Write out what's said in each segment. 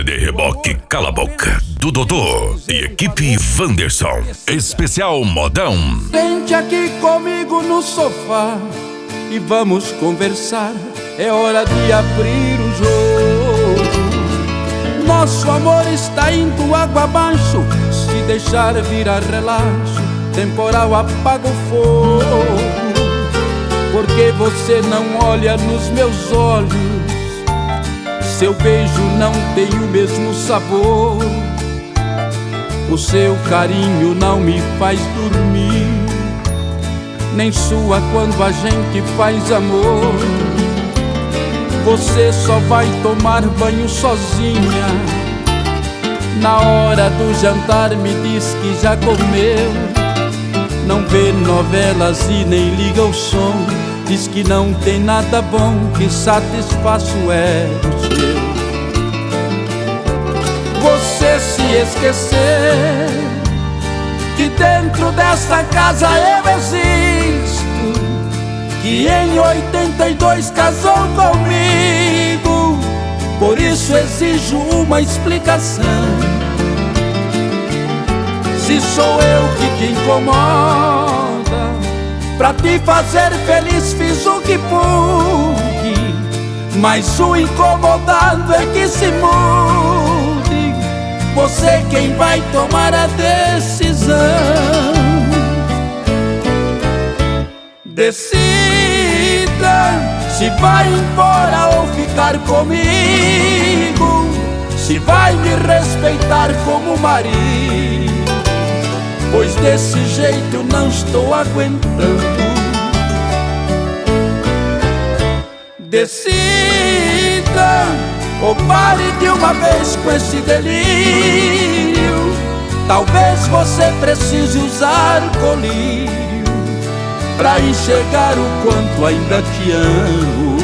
CD Reboque Cala a Boca, do Dodô e equipe Wanderson. Especial modão. Sente aqui comigo no sofá e vamos conversar. É hora de abrir o jogo. Nosso amor está indo água abaixo. Se deixar virar relaxo, temporal apaga o fogo. Porque você não olha nos meus olhos, seu beijo não tem o mesmo sabor. O seu carinho não me faz dormir, nem sua quando a gente faz amor. Você só vai tomar banho sozinha. Na hora do jantar me diz que já comeu. Não vê novelas e nem liga o som. Diz que não tem nada bom que satisfaça o ego seu. Você se esquecer que dentro desta casa eu existo, que em 82 casou comigo. Por isso exijo uma explicação. Se sou eu que te incomoda, pra te fazer feliz fiz o que pude, mas o incomodado é que se mude. Você quem vai tomar a decisão. Decida se vai embora ou ficar comigo, se vai me respeitar como marido, pois desse jeito não estou aguentando. Decida ou pare de uma vez com esse delírio. Talvez você precise usar colírio pra enxergar o quanto ainda te amo.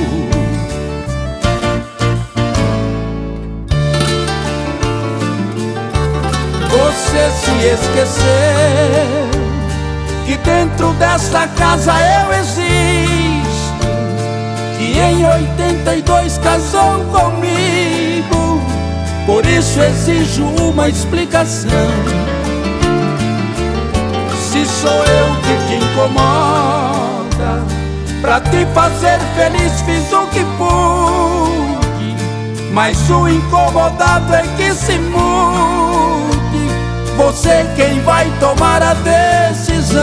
Você se esqueceu que dentro desta casa eu existo, que em 82 casou comigo. Por isso exijo uma explicação. Se sou eu que te incomoda, pra te fazer feliz fiz o que pude, mas o incomodado é que se mude. Você quem vai tomar a decisão.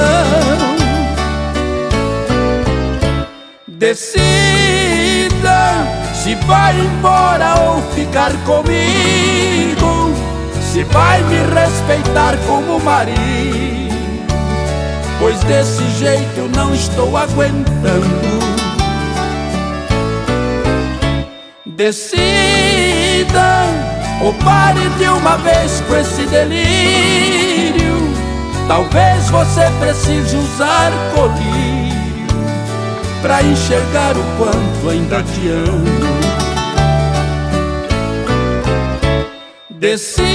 Decida se vai embora ou ficar comigo, se vai me respeitar como marido, pois desse jeito não estou aguentando. Decida ou pare de uma vez com esse delírio. Talvez você precise usar colírio pra enxergar o quanto ainda te amo. Decida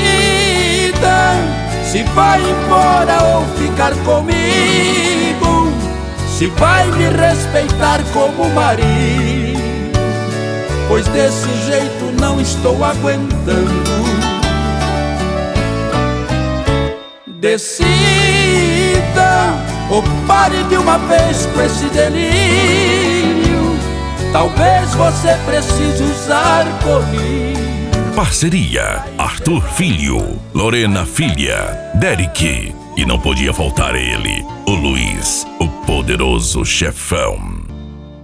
se vai embora ou ficar comigo, se vai me respeitar como marido, pois desse jeito não estou aguentando. Decida ou pare de uma vez com esse delírio. Talvez você precise usar colírio. Parceria: Arthur Filho, Lorena Filha, Derek. E não podia faltar ele, o Luiz, o poderoso chefão.